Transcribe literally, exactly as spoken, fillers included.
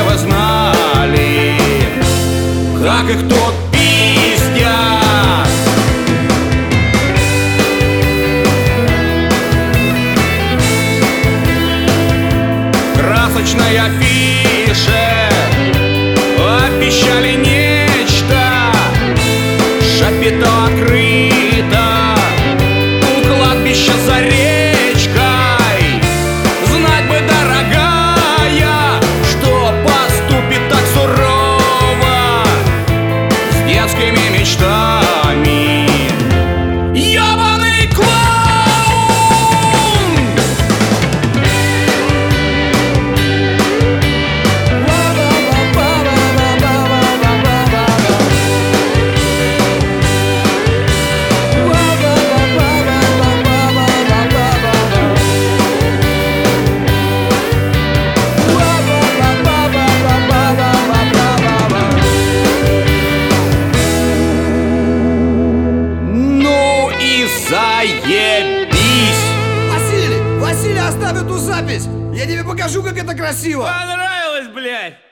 вы знали, как их тут пиздят. Красочной афише обещали нечто, шапито открыто у кладбища за речкой. Знать бы, дорогая, что поступит так сурово с детскими мечтами. Ёбаный клоун! Заебись! Василий! Василий, оставь эту запись! Я тебе покажу, как это красиво! Понравилось, блядь!